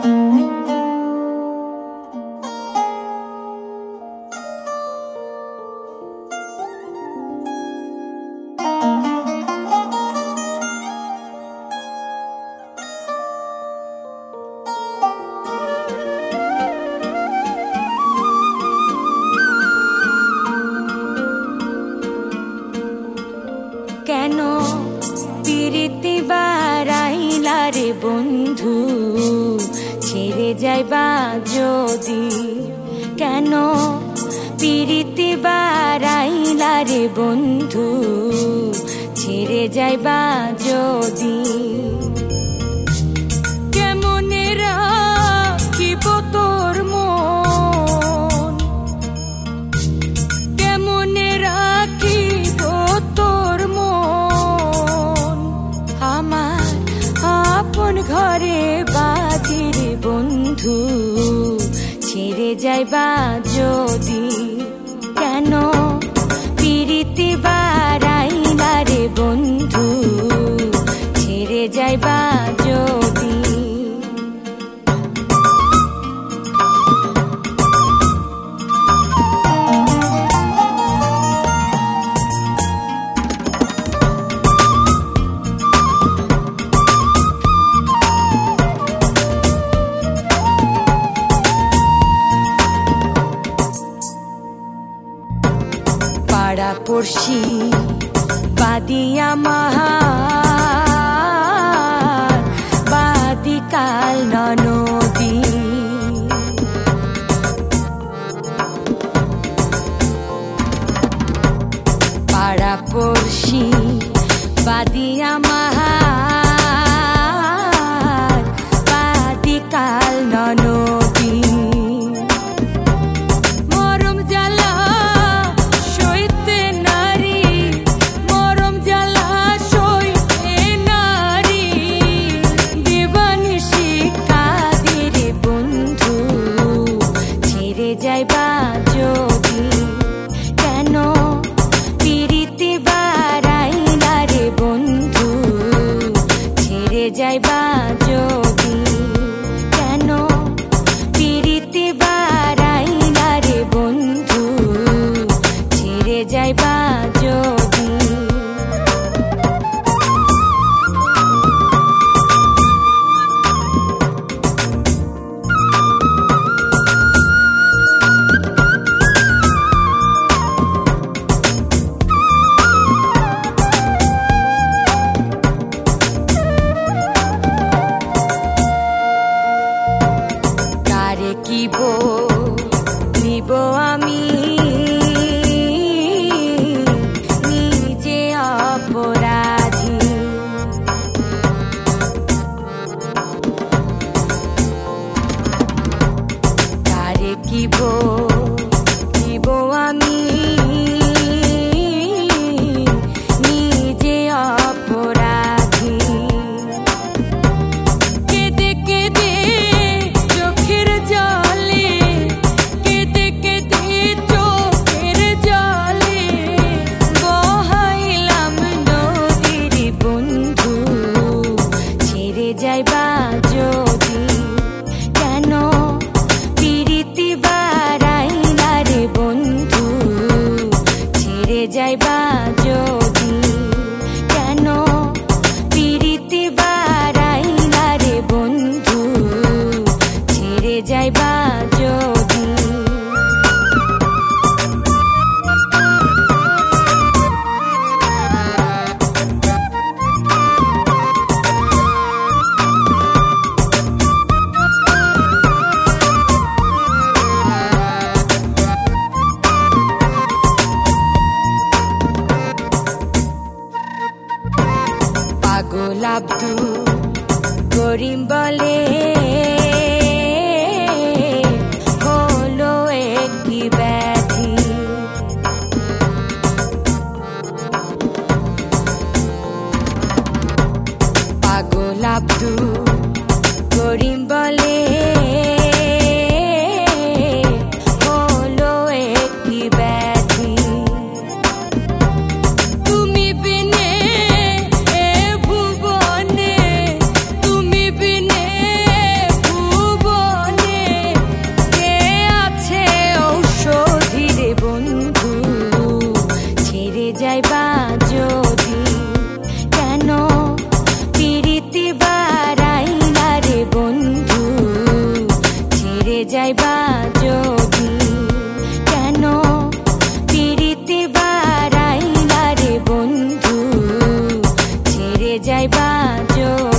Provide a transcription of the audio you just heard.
কেন পিরিতি বারাইলা রে বন্ধু ছেড়ে যাইবা যদি, কেন পিরিতি বারাইলা রে বন্ধু ছেড়ে যাইবা যদি। কেমনে রাখিব তোর মন, কেমনে রাখিব তোর মন, আমার আপন ঘরে বাঁধি রে বন্ধু ছেড়ে যাইবা যদি। কেন পিরিতি বারাইলা রে বন্ধু ছেড়ে যাইবা যদি। পাড়া পড়শি বাদিয়া মাহার বাদি কাল নদী, পাড়া পড়শি বাদিয়া মাহার বাদি কাল নদী। যাইবা যদি, কেন পিরিতি বারাইলা রে বন্ধু ছেড়ে যাইবা যদি। কেন পিরিতি বারাইলা রে বন্ধু ছেড়ে যাইবা যদি। নিব আমি নিজে অপরাধী, তারে কিব নিব আমি নিজে অপরাধী। কেঁদে কেঁদে চোখের জলে, কেঁদে কেঁদে চোখের জলে বহাইলাম নদীর বন্ধু ছেড়ে যাইবা যদি। কেন পিরিতি বারাইলা রে বন্ধু ছেড়ে যাইবা যদি। কেন পিরিতি বারাইলা রে বন্ধু ছেড়ে যাইবা যদি। পাগল আব্দুল করিম বলে হলো একটি ব্যাধি, পাগল আব্দুল করিম বলে হলো একটি ব্যাধি। তুমি বিনে এ ভুবনে, তুমি বিনে যাইবা যদি কেন পিরিতে বাড়াইলা রে বন্ধু ছেড়ে যাইবা যদি